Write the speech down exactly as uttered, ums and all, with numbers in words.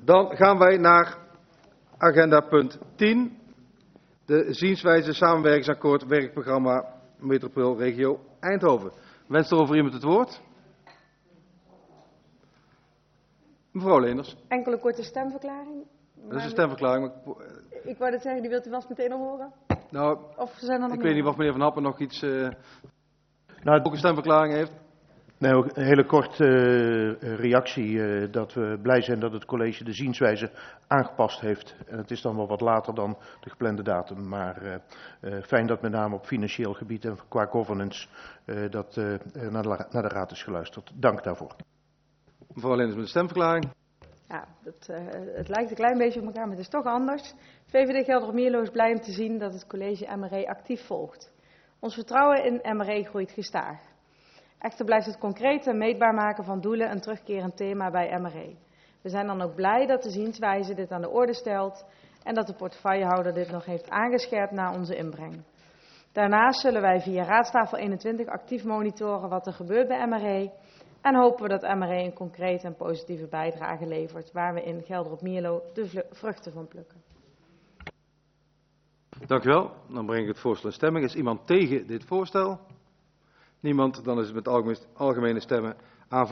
Dan gaan wij naar agenda punt tien. De zienswijze samenwerkingsakkoord werkprogramma Metropoolregio Eindhoven. Wenst er over iemand het woord? Mevrouw Leenders. Enkele korte stemverklaring. Dat is een stemverklaring. Maar... Ik wou dat zeggen, die wilt u vast meteen al horen? Nou, of zijn er nog ik meer? weet niet of meneer Van Happen nog iets... Uh, nou, ook een stemverklaring heeft. Nee, ook een hele korte uh, reactie. Uh, dat we blij zijn dat het college de zienswijze aangepast heeft. En het is dan wel wat later dan de geplande datum. Maar uh, uh, fijn dat met name op financieel gebied en qua governance uh, dat uh, naar, de, naar de raad is geluisterd. Dank daarvoor. Mevrouw Leenders met de stemverklaring. Ja, dat, uh, het lijkt een klein beetje op elkaar, maar het is toch anders. V V D Gelderop-Mierlo is blij om te zien dat het college M R E actief volgt. Ons vertrouwen in M R E groeit gestaag. Echter blijft het concreet en meetbaar maken van doelen een terugkerend thema bij M R E. We zijn dan ook blij dat de zienswijze dit aan de orde stelt en dat de portefeuillehouder dit nog heeft aangescherpt na onze inbreng. Daarnaast zullen wij via Raadstafel eenentwintig actief monitoren wat er gebeurt bij M R E en hopen we dat M R E een concrete en positieve bijdrage levert waar we in Gelderop-Mierlo de vruchten van plukken. Dank u wel. Dan breng ik het voorstel in stemming. Is iemand tegen dit voorstel? Niemand, dan is het met algemene stemmen